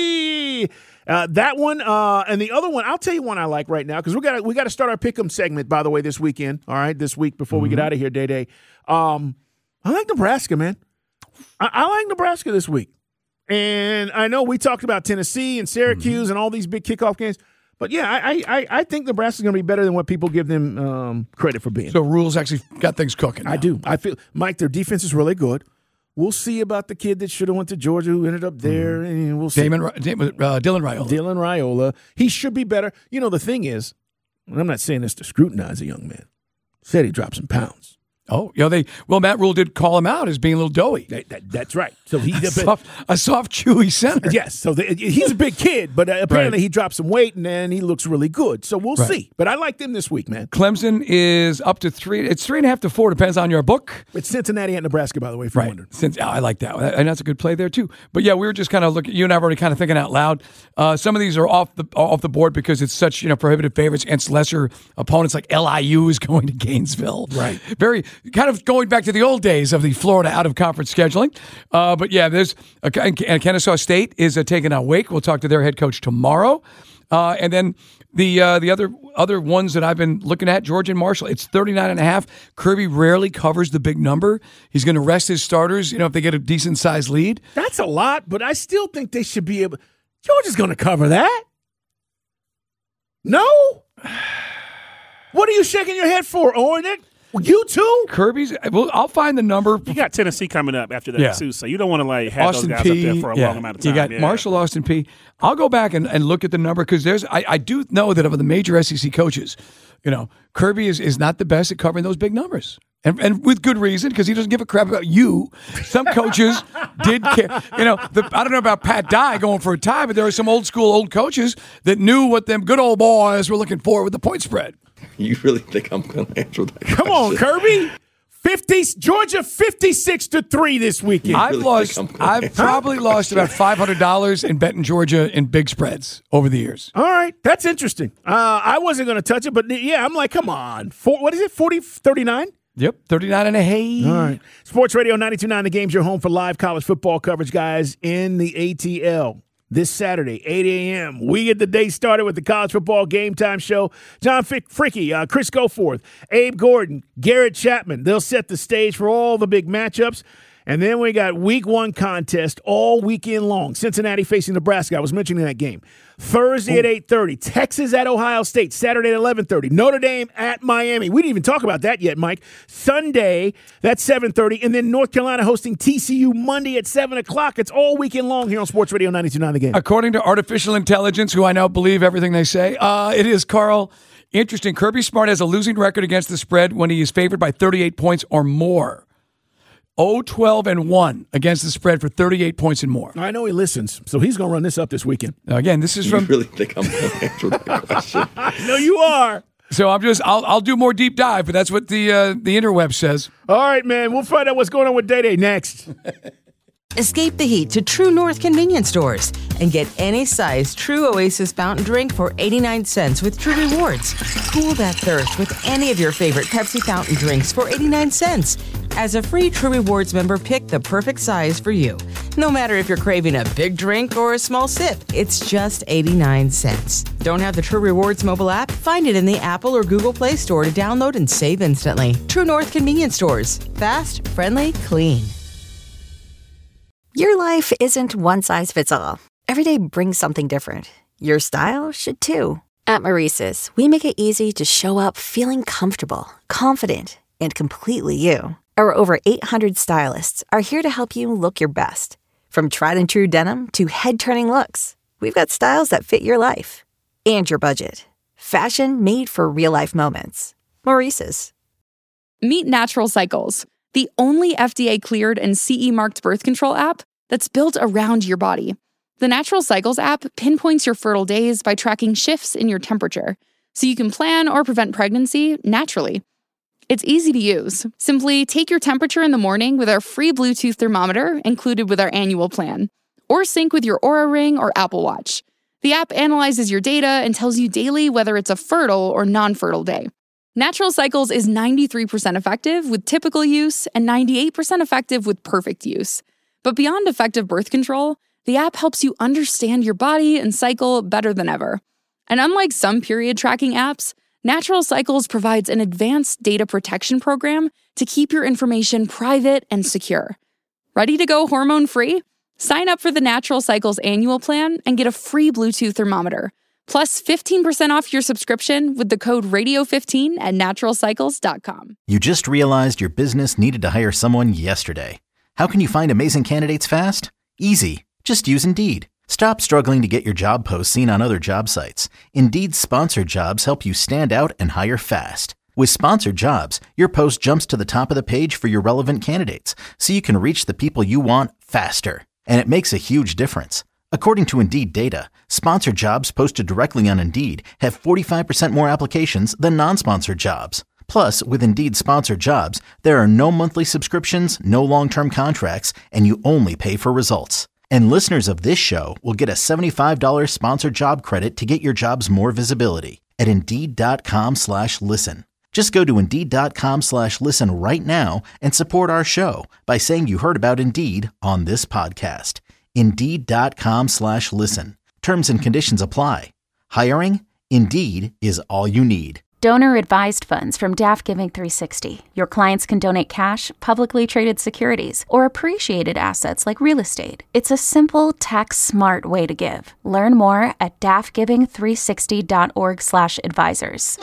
That one and the other one. I'll tell you one I like right now because we got to start our pick'em segment. By the way, this weekend. All right, this week before we get out of here, Day. I like Nebraska, man. I like Nebraska this week, and I know we talked about Tennessee and Syracuse and all these big kickoff games. But yeah, I think Nebraska's going to be better than what people give them credit for being. So Rule's actually got things cooking now. I do. I feel, Mike, their defense is really good. We'll see about the kid that should have went to Georgia who ended up there, and we'll see. Dylan Raiola. Dylan Raiola. He should be better. The thing is, and I'm not saying this to scrutinize a young man, said he dropped some pounds. Oh, Matt Rule did call him out as being a little doughy. That's right. So he a soft, chewy center. Yes. So he's a big kid, but apparently he dropped some weight and then he looks really good. So we'll see. But I like them this week, man. Clemson is up to 3. It's 3.5 to 4. Depends on your book. It's Cincinnati at Nebraska, by the way. If you're wondering. I like that, and that's a good play there too. But yeah, we were just kind of looking. You and I were already kind of thinking out loud. Some of these are off the board because it's such prohibitive favorites against lesser opponents like LIU is going to Gainesville. Right. Very kind of going back to the old days of the Florida out-of-conference scheduling. But yeah, there's Kennesaw State is taking on Wake. We'll talk to their head coach tomorrow. And then the other ones that I've been looking at, Georgia and Marshall, it's 39.5. Kirby rarely covers the big number. He's going to rest his starters, if they get a decent sized lead. That's a lot, but I still think they should be able. Georgia's going to cover that. No? What are you shaking your head for, Owen? You too? Kirby's. Well, I'll find the number. You got Tennessee coming up after that too, so you don't want to have Austin those guys P, up there for a long amount of time. You got Marshall, Austin P. I'll go back and look at the number because I do know that of the major SEC coaches, Kirby is not the best at covering those big numbers. And with good reason, because he doesn't give a crap about you. Some coaches did care. I don't know about Pat Dye going for a tie, but there are some old coaches that knew what them good old boys were looking for with the point spread. You really think I'm going to answer that question? Come on, Kirby. Georgia 56-3 this weekend. I've probably lost about $500 in betting Georgia in big spreads over the years. All right, that's interesting. I wasn't going to touch it, but yeah, I'm like, come on. What is it? 39? Yep, 39.5. All right. Sports Radio 92.9 The Game's your home for live college football coverage, guys, in the ATL. This Saturday, 8 a.m. We get the day started with the College Football Game Time Show. John Fricky, Chris Goforth, Abe Gordon, Garrett Chapman. They'll set the stage for all the big matchups. And then we got week one contest all weekend long. Cincinnati facing Nebraska. I was mentioning that game. Thursday at 8:30. Texas at Ohio State. Saturday at 11:30. Notre Dame at Miami. We didn't even talk about that yet, Mike. Sunday, that's 7:30. And then North Carolina hosting TCU Monday at 7 o'clock. It's all weekend long here on Sports Radio 92.9 The Game. According to artificial intelligence, who I now believe everything they say, it is, Carl, interesting. Kirby Smart has a losing record against the spread when he is favored by 38 points or more. 0-12-1 against the spread for 38 points and more. I know he listens, so he's going to run this up this weekend. Now, again, this is from. You really think I'm going to answer that question? No, you are. So I'll do more deep dive, but that's what the interweb says. All right, man. We'll find out what's going on with Day Day next. Escape the heat to True North convenience stores and get any size True Oasis fountain drink for 89 cents with True Rewards. Cool that thirst with any of your favorite Pepsi fountain drinks for 89 cents. As a free True Rewards member, pick the perfect size for you. No matter if you're craving a big drink or a small sip, it's just 89 cents. Don't have the True Rewards mobile app? Find it in the Apple or Google Play Store to download and save instantly. True North convenience stores. Fast, friendly, clean. Your life isn't one size fits all. Every day brings something different. Your style should too. At Maurice's, we make it easy to show up feeling comfortable, confident, and completely you. Our over 800 stylists are here to help you look your best. From tried and true denim to head-turning looks, we've got styles that fit your life and your budget. Fashion made for real-life moments. Maurice's. Meet Natural Cycles, the only FDA-cleared and CE-marked birth control app that's built around your body. The Natural Cycles app pinpoints your fertile days by tracking shifts in your temperature, so you can plan or prevent pregnancy naturally. It's easy to use. Simply take your temperature in the morning with our free Bluetooth thermometer included with our annual plan, or sync with your Oura Ring or Apple Watch. The app analyzes your data and tells you daily whether it's a fertile or non-fertile day. Natural Cycles is 93% effective with typical use and 98% effective with perfect use. But beyond effective birth control, the app helps you understand your body and cycle better than ever. And unlike some period tracking apps, Natural Cycles provides an advanced data protection program to keep your information private and secure. Ready to go hormone-free? Sign up for the Natural Cycles annual plan and get a free Bluetooth thermometer, plus 15% off your subscription with the code radio15 at naturalcycles.com. You just realized your business needed to hire someone yesterday. How can you find amazing candidates fast? Easy. Just use Indeed. Stop struggling to get your job posts seen on other job sites. Indeed's sponsored jobs help you stand out and hire fast. With sponsored jobs, your post jumps to the top of the page for your relevant candidates, so you can reach the people you want faster. And it makes a huge difference. According to Indeed data, sponsored jobs posted directly on Indeed have 45% more applications than non-sponsored jobs. Plus, with Indeed sponsored jobs, there are no monthly subscriptions, no long-term contracts, and you only pay for results. And listeners of this show will get a $75 sponsored job credit to get your jobs more visibility at Indeed.com/listen. Just go to Indeed.com/listen right now and support our show by saying you heard about Indeed on this podcast. Indeed.com/listen. Terms and conditions apply. Hiring? Indeed is all you need. Donor-advised funds from DAF Giving 360. Your clients can donate cash, publicly traded securities, or appreciated assets like real estate. It's a simple, tax-smart way to give. Learn more at dafgiving360.org/advisors.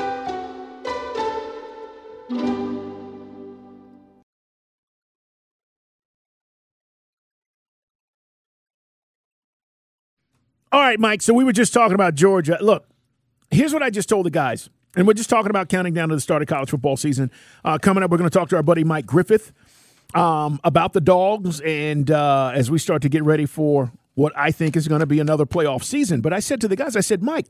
All right, Mike, so we were just talking about Georgia. Look, here's what I just told the guys. And we're just talking about counting down to the start of college football season. Coming up, we're going to talk to our buddy Mike Griffith about the Dogs and as we start to get ready for what I think is going to be another playoff season. But I said to the guys, I said, Mike,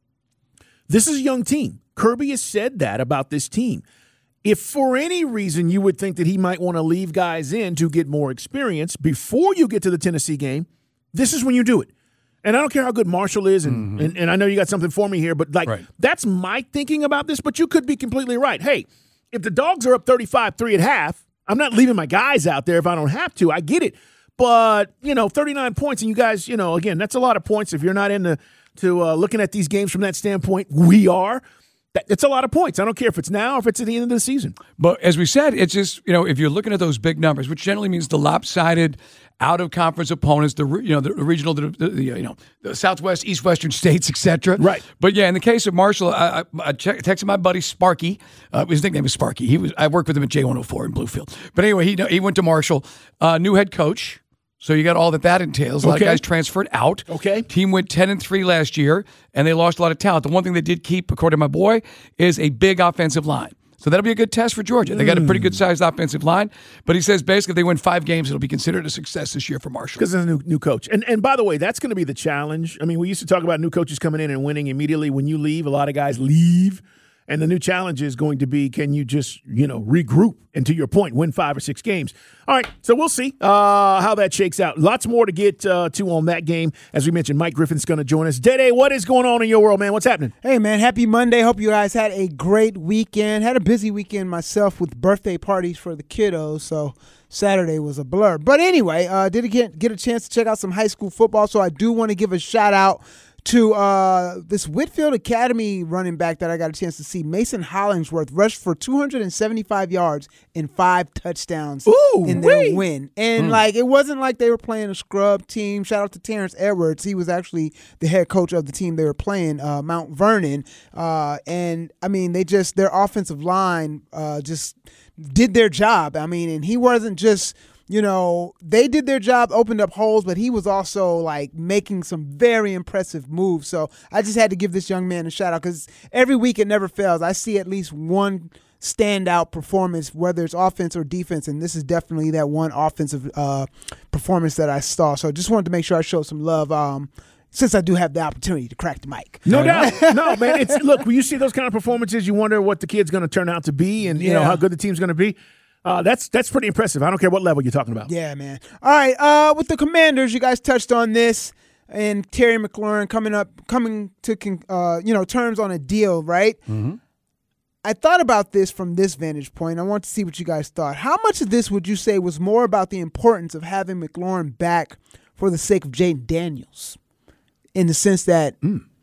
this is a young team. Kirby has said that about this team. If for any reason you would think that he might want to leave guys in to get more experience before you get to the Tennessee game, this is when you do it. And I don't care how good Marshall is, and I know you got something for me here, but that's my thinking about this, but you could be completely right. Hey, if the Dogs are up 35-3 at half, I'm not leaving my guys out there if I don't have to. I get it. But, 39 points, and you guys, again, that's a lot of points. If you're not into looking at these games from that standpoint, we are. It's a lot of points. I don't care if it's now or if it's at the end of the season. But as we said, it's just, if you're looking at those big numbers, which generally means the lopsided out-of-conference opponents, the regional, the Southwest, East Western states, etc. Right. But, yeah, in the case of Marshall, I texted my buddy Sparky. His nickname is Sparky. I worked with him at J104 in Bluefield. But anyway, he went to Marshall, new head coach. So you got all that entails. A lot of guys transferred out. Okay. Team went 10-3 last year, and they lost a lot of talent. The one thing they did keep, according to my boy, is a big offensive line. So that'll be a good test for Georgia. They got a pretty good-sized offensive line. But he says basically if they win 5 games, it'll be considered a success this year for Marshall. Because there's a new coach. And by the way, that's going to be the challenge. I mean, we used to talk about new coaches coming in and winning immediately. When you leave, a lot of guys leave. And the new challenge is going to be, can you just, regroup and, to your point, win 5 or 6 games? All right, so we'll see how that shakes out. Lots more to get to on that game. As we mentioned, Mike Griffin's going to join us. Dede, what is going on in your world, man? What's happening? Hey, man, happy Monday. Hope you guys had a great weekend. Had a busy weekend myself with birthday parties for the kiddos, so Saturday was a blur. But anyway, did get a chance to check out some high school football, so I do want to give a shout-out to this Whitfield Academy running back that I got a chance to see, Mason Hollingsworth, rushed for 275 yards and 5 touchdowns in their win. And, it wasn't like they were playing a scrub team. Shout out to Terrence Edwards. He was actually the head coach of the team they were playing, Mount Vernon. And, I mean, their offensive line just did their job. I mean, and he wasn't just – they did their job, opened up holes, but he was also, making some very impressive moves. So I just had to give this young man a shout-out because every week it never fails. I see at least one standout performance, whether it's offense or defense, and this is definitely that one offensive performance that I saw. So I just wanted to make sure I showed some love since I do have the opportunity to crack the mic. No doubt. No, man. Look, when you see those kind of performances, you wonder what the kid's going to turn out to be and, how good the team's going to be. That's pretty impressive. I don't care what level you're talking about. Yeah, man. All right, with the Commanders, you guys touched on this, and Terry McLaurin coming to terms on a deal, right? Mm-hmm. I thought about this from this vantage point. I want to see what you guys thought. How much of this would you say was more about the importance of having McLaurin back for the sake of Jaden Daniels, in the sense that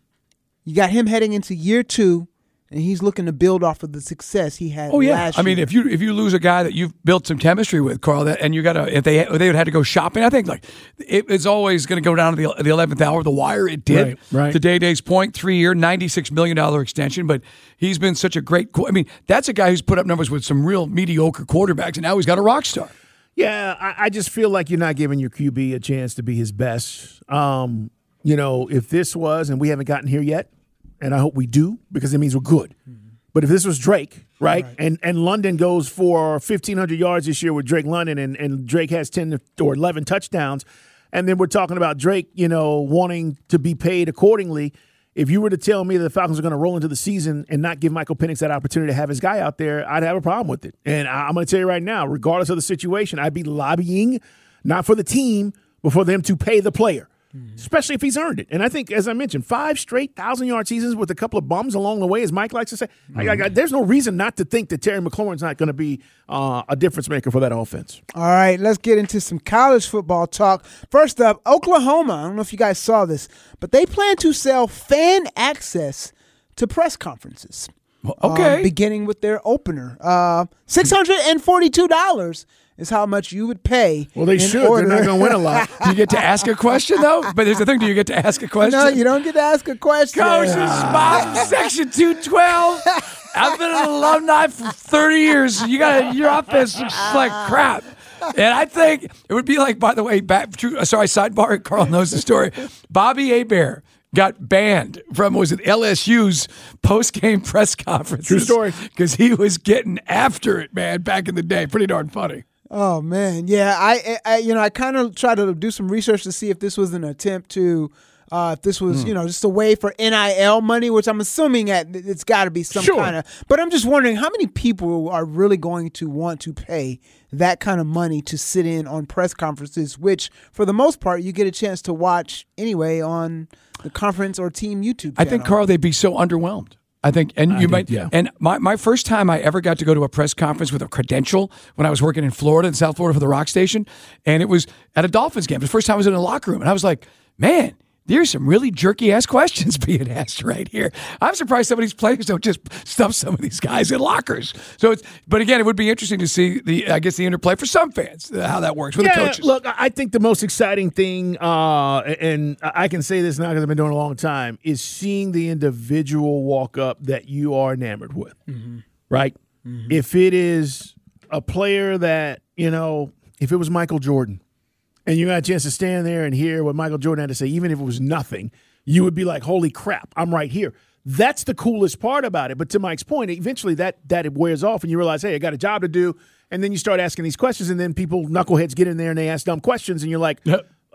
you got him heading into year 2, and he's looking to build off of the success he had last year. I mean, if you lose a guy that you've built some chemistry with, Carl, and you got to if they would have to go shopping, I think it's always going to go down to the 11th hour. The wire, it did. Right. To Day's point, 3-year, $96 million extension, but he's been such a great. I mean, that's a guy who's put up numbers with some real mediocre quarterbacks, and now he's got a rock star. Yeah, I just feel like you're not giving your QB a chance to be his best. If this was, and we haven't gotten here yet. And I hope we do, because it means we're good. But if this was Drake, right? And London goes for 1,500 yards this year with Drake London, and Drake has 10 or 11 touchdowns, and then we're talking about Drake, wanting to be paid accordingly. If you were to tell me that the Falcons are going to roll into the season and not give Michael Penix that opportunity to have his guy out there, I'd have a problem with it. And I'm going to tell you right now, regardless of the situation, I'd be lobbying, not for the team, but for them to pay the player. especially if he's earned it. And I think, as I mentioned, 5 straight 1,000-yard seasons with a couple of bums along the way, as Mike likes to say. There's no reason not to think that Terry McLaurin's not going to be a difference maker for that offense. All right, let's get into some college football talk. First up, Oklahoma. I don't know if you guys saw this, but they plan to sell fan access to press conferences. Okay. Beginning with their opener. $642 is how much you would pay. Well, they should. They're not going to win a lot. Do you get to ask a question, though? But here's the thing. Do you get to ask a question? No, you don't get to ask a question. Coach, this is Bob from Section 212. I've been an alumni for 30 years. Your offense looks like crap. And I think it would be like, by the way, sidebar, Carl knows the story. Bobby Hebert got banned from, LSU's post-game press conferences. True story. Because he was getting after it, man, back in the day. Pretty darn funny. Oh, man. Yeah, I kind of tried to do some research to see if this was an attempt to if this was, just a way for NIL money, which I'm assuming it's got to be some kind of. But I'm just wondering how many people are really going to want to pay that kind of money to sit in on press conferences, which for the most part you get a chance to watch anyway on the conference or team YouTube channel. I think, Carl, they'd be so underwhelmed. I think, and and my first time I ever got to go to a press conference with a credential when I was working in Florida, in South Florida for the Rock Station, and it was at a Dolphins game. The first time I was in a locker room, and I was like, man, there's some really jerky-ass questions being asked right here. I'm surprised some of these players don't just stuff some of these guys in lockers. But again, it would be interesting to see the interplay for some fans, how that works with the coaches. Look, I think the most exciting thing, and I can say this now because I've been doing it a long time, is seeing the individual walk up that you are enamored with, right? Mm-hmm. If it is a player that, if it was Michael Jordan, and you got a chance to stand there and hear what Michael Jordan had to say, even if it was nothing, you would be like, holy crap, I'm right here. That's the coolest part about it. But to Mike's point, eventually that it wears off and you realize, hey, I got a job to do. And then you start asking these questions, and then knuckleheads get in there and they ask dumb questions, and you're like,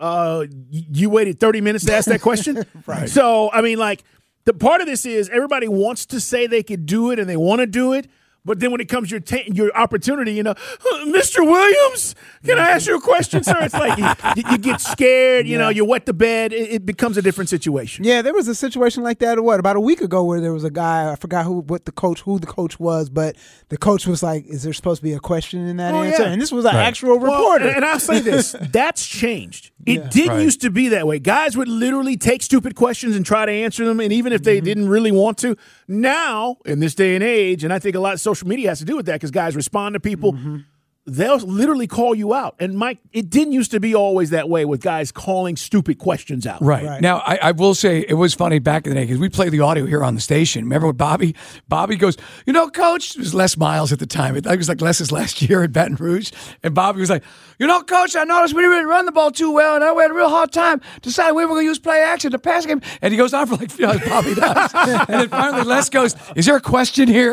you waited 30 minutes to ask that question? Right. So, the part of this is everybody wants to say they could do it and they want to do it. But then when it comes your opportunity, Mr. Williams, can I ask you a question, sir? It's like you get scared, you wet the bed. It becomes a different situation. Yeah, there was a situation like that, about a week ago, where there was a guy, I forgot who the coach was, but the coach was like, is there supposed to be a question in that answer? Yeah. And this was an actual reporter. And I'll say this, that's changed. It didn't used to be that way. Guys would literally take stupid questions and try to answer them, and even if they didn't really want to. Now, in this day and age, and I think a lot of social media has to do with that because guys respond to people, they'll literally call you out. And, Mike, it didn't used to be always that way with guys calling stupid questions out. Right. Now, I will say it was funny back in the day because we played the audio here on the station. Remember when Bobby goes, Coach, it was Les Miles at the time. It was like Les's last year at Baton Rouge. And Bobby was like, Coach, I noticed we didn't run the ball too well, and we had a real hard time deciding we were going to use play action to pass game. And he goes on for Bobby does. And then finally Les goes, is there a question here?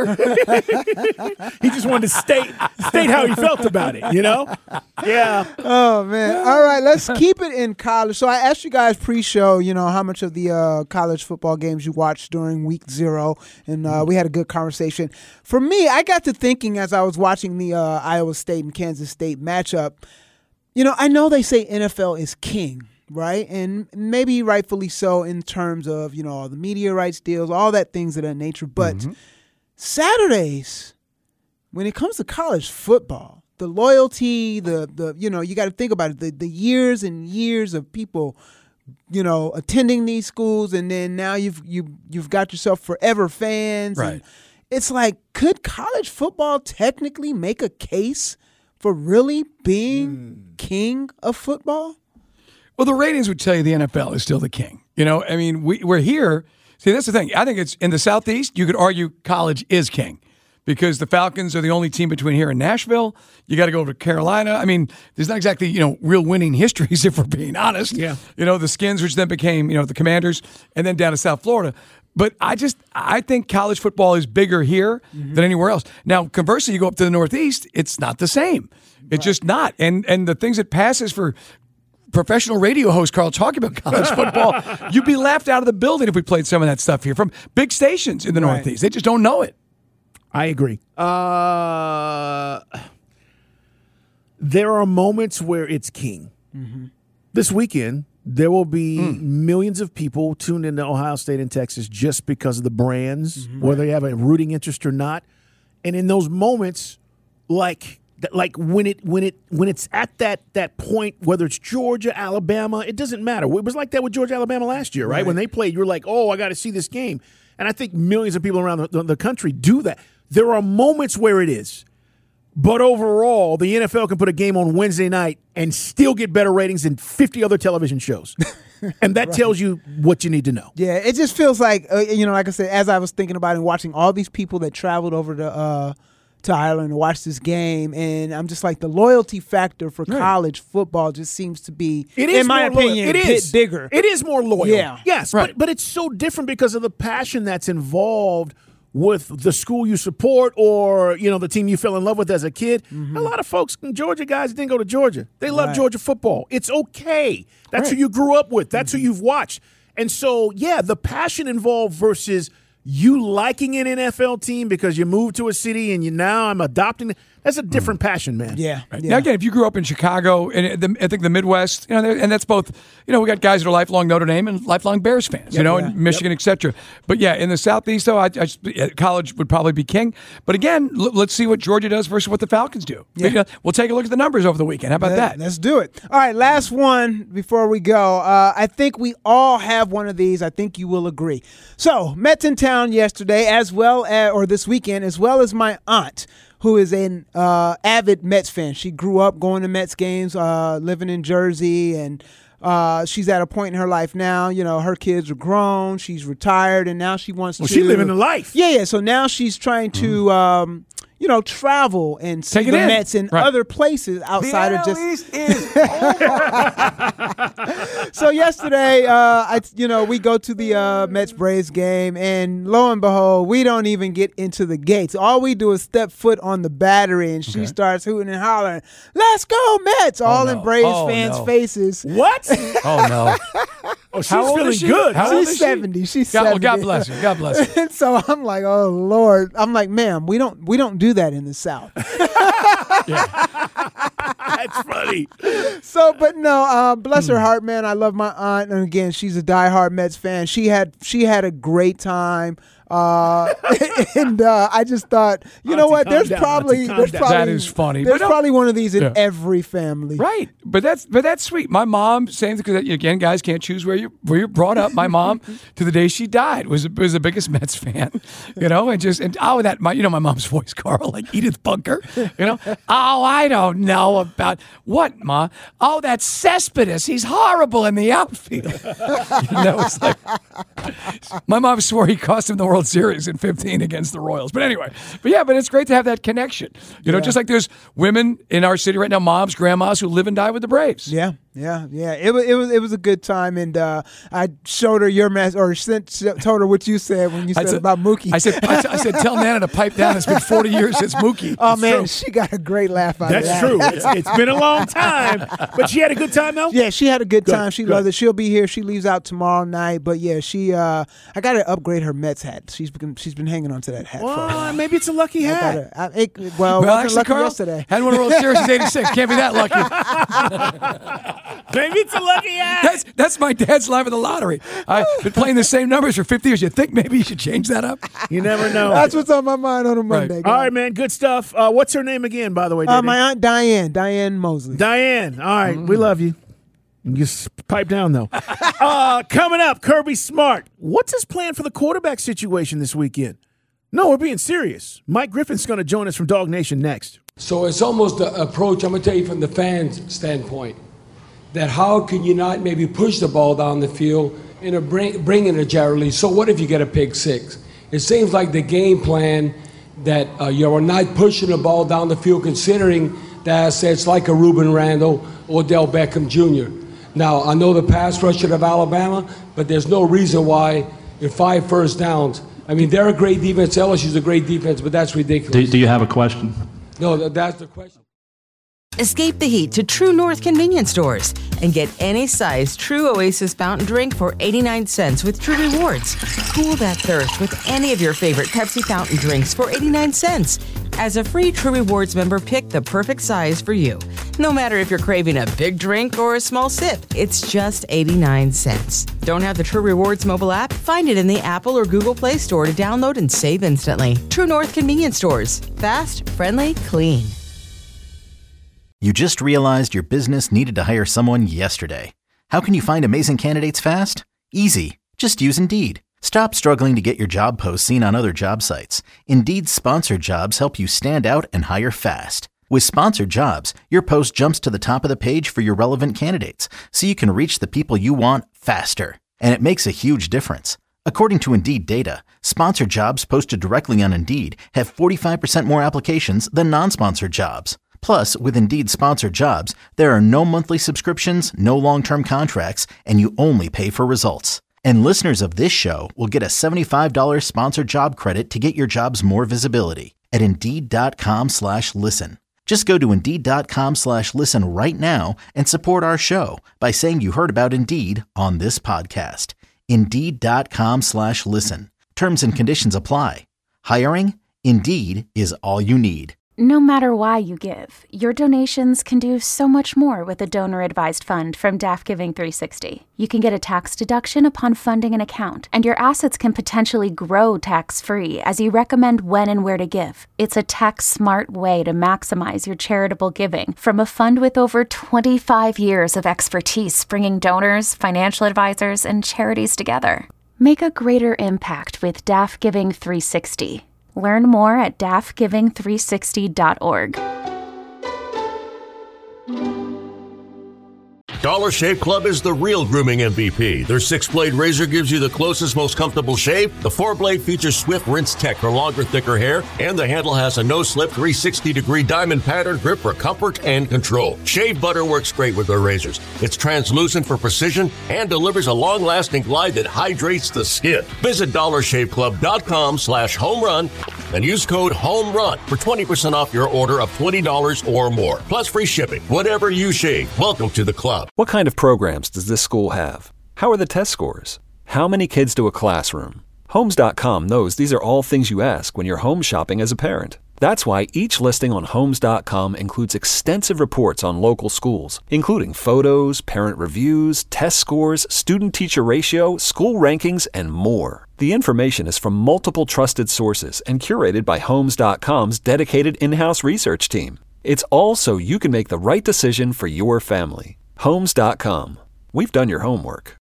He just wanted to state how he felt about it, Yeah. Oh, man. All right, let's keep it in college. So I asked you guys pre-show, how much of the college football games you watched during week 0, and we had a good conversation. For me, I got to thinking as I was watching the Iowa State and Kansas State matchup, I know they say NFL is king, right? And maybe rightfully so in terms of, all the media rights deals, all that things of that nature. But Saturdays, when it comes to college football, the loyalty, the you got to think about it, the years and years of people, attending these schools, and then now you've got yourself forever fans. Right. And it's like, could college football technically make a case for really being king of football? Well, the ratings would tell you the NFL is still the king. We're here. See, that's the thing. I think it's in the Southeast, you could argue college is king because the Falcons are the only team between here and Nashville. You got to go over to Carolina. There's not exactly, real winning histories if we're being honest. Yeah. The Skins, which then became, the Commanders, and then down to South Florida. But I think college football is bigger here than anywhere else. Now, conversely, you go up to the Northeast, it's not the same. It's just not. And the things it passes for professional radio host, Carl, talking about college football, you'd be laughed out of the building if we played some of that stuff here from big stations in the Northeast. They just don't know it. I agree. There are moments where it's king. This weekend, There will be millions of people tuned into Ohio State and Texas just because of the brands, whether they have a rooting interest or not. And in those moments, like when it's at that point, whether it's Georgia, Alabama, it doesn't matter. It was like that with Georgia, Alabama last year, right? When they played, you're like, oh, I got to see this game. And I think millions of people around the country do that. There are moments where it is. But overall, the NFL can put a game on Wednesday night and still get better ratings than 50 other television shows. And that tells you what you need to know. Yeah, it just feels like, like I said, as I was thinking about it and watching all these people that traveled over to Ireland to watch this game, and I'm just like, the loyalty factor for college football just seems to be, in my opinion, a bit bigger. It is more loyal. Yeah. Yes, but it's so different because of the passion that's involved with the school you support or, the team you fell in love with as a kid. A lot of folks, Georgia guys, didn't go to Georgia. They love Georgia football. It's okay. That's who you grew up with. That's who you've watched. And so, the passion involved versus you liking an NFL team because you moved to a city and I'm adopting – that's a different passion, man. Yeah. Now, again, if you grew up in Chicago and I think the Midwest, and that's both, we got guys that are lifelong Notre Dame and lifelong Bears fans, and Michigan, et cetera. But, in the Southeast, though, college would probably be king. But, again, let's see what Georgia does versus what the Falcons do. Yeah. We'll take a look at the numbers over the weekend. How about that? Let's do it. All right, last one before we go. I think we all have one of these. I think you will agree. So, Mets in town yesterday this weekend, as well as my aunt, who is an avid Mets fan. She grew up going to Mets games, living in Jersey, and she's at a point in her life now. Her kids are grown. She's retired, and now she wants to. She's living the life. Yeah. So now she's trying to, travel and see the Mets in other places outside of just. So yesterday, we go to the Mets Braves game, and lo and behold, we don't even get into the gates. All we do is step foot on the battery, and she starts hooting and hollering, "Let's go Mets!" In Braves fans' faces. What? Oh no! Oh, she's feeling good. She's 70. She's 70. God bless her. God bless her. And so I'm like, oh Lord. I'm like, ma'am, we don't do that in the South. That's funny. So, but no, bless her heart, man. I love my aunt, and again, she's a diehard Mets fan. She had a great time. And I just thought, know what? There's probably that is funny. There's probably one of these in every family, right? But that's sweet. My mom, same because again, guys can't choose where you're brought up. My mom, to the day she died, was the biggest Mets fan, my mom's voice, Carl, like Edith Bunker, Oh, I don't know about what, Ma? Oh, that's Cespedes. He's horrible in the outfield. It's like my mom swore he cost him the World Series in 15 against the Royals. But anyway, but it's great to have that connection. Just like there's women in our city right now, moms, grandmas who live and die with the Braves. Yeah. It was a good time, and I showed her your message, or told her what you said when you said about Mookie. I said, tell Nana to pipe down. It's been 40 years since Mookie. Oh, man, she got a great laugh out of that. That's true. It's been a long time, but she had a good time, though? Yeah, she had a good time. She loved it. She'll be here. She leaves out tomorrow night, but I got to upgrade her Mets hat. She's been hanging on to that hat for a while. Maybe it's a lucky hat. Actually, lucky Carl, yesterday. Had one of World Series in 86. Can't be that lucky. Maybe it's a lucky hat. That's my dad's line of the lottery. I've been playing the same numbers for 50 years. You think maybe you should change that up? You never know. That's what's on my mind on a Monday. All right, man. Good stuff. What's her name again, by the way? My aunt Diane Mosley. Diane. All right. We love you. Just pipe down, though. Coming up, Kirby Smart. What's his plan for the quarterback situation this weekend? No, we're being serious. Mike Griffin's going to join us from Dog Nation next. So it's almost the approach, I'm going to tell you from the fans' standpoint, that how can you not maybe push the ball down the field and bring in a Jared Lee? So what if you get a pick six? It seems like the game plan that you are not pushing the ball down the field, considering the assets like a Ruben Randall or Odell Beckham Jr. Now, I know the pass rusher of Alabama, but there's no reason why in 5 first downs. I mean, they're a great defense. LSU's a great defense, but that's ridiculous. Do you have a question? No, that's the question. Escape the heat to True North convenience stores and get any size True Oasis fountain drink for 89 cents with True Rewards. Cool that thirst with any of your favorite Pepsi fountain drinks for 89 cents. As a free True Rewards member, pick the perfect size for you. No matter if you're craving a big drink or a small sip, it's just 89 cents. Don't have the True Rewards mobile app? Find it in the Apple or Google Play Store to download and save instantly. True North Convenience Stores. Fast, friendly, clean. You just realized your business needed to hire someone yesterday. How can you find amazing candidates fast? Easy. Just use Indeed. Stop struggling to get your job posts seen on other job sites. Indeed's sponsored jobs help you stand out and hire fast. With sponsored jobs, your post jumps to the top of the page for your relevant candidates, so you can reach the people you want faster. And it makes a huge difference. According to Indeed data, sponsored jobs posted directly on Indeed have 45% more applications than non-sponsored jobs. Plus, with Indeed sponsored jobs, there are no monthly subscriptions, no long-term contracts, and you only pay for results. And listeners of this show will get a $75 sponsored job credit to get your jobs more visibility at Indeed.com/listen. Just go to Indeed.com/listen right now and support our show by saying you heard about Indeed on this podcast. Indeed.com/listen. Terms and conditions apply. Hiring? Indeed is all you need. No matter why you give, your donations can do so much more with a donor-advised fund from DAF Giving 360. You can get a tax deduction upon funding an account, and your assets can potentially grow tax-free as you recommend when and where to give. It's a tax-smart way to maximize your charitable giving from a fund with over 25 years of expertise bringing donors, financial advisors, and charities together. Make a greater impact with DAF Giving 360. Learn more at dafgiving360.org. Dollar Shave Club is the real grooming MVP. Their 6-blade razor gives you the closest, most comfortable shave. The 4-blade features swift rinse tech for longer, thicker hair, and the handle has a no-slip 360-degree diamond pattern grip for comfort and control. Shave butter works great with their razors. It's translucent for precision and delivers a long-lasting glide that hydrates the skin. Visit DollarShaveClub.com/homerun and use code HOMERUN for 20% off your order of $20 or more, plus free shipping. Whatever you shave, welcome to the club. What kind of programs does this school have? How are the test scores? How many kids do a classroom? Homes.com knows these are all things you ask when you're home shopping as a parent. That's why each listing on Homes.com includes extensive reports on local schools, including photos, parent reviews, test scores, student-teacher ratio, school rankings, and more. The information is from multiple trusted sources and curated by Homes.com's dedicated in-house research team. It's all so you can make the right decision for your family. Homes.com. We've done your homework.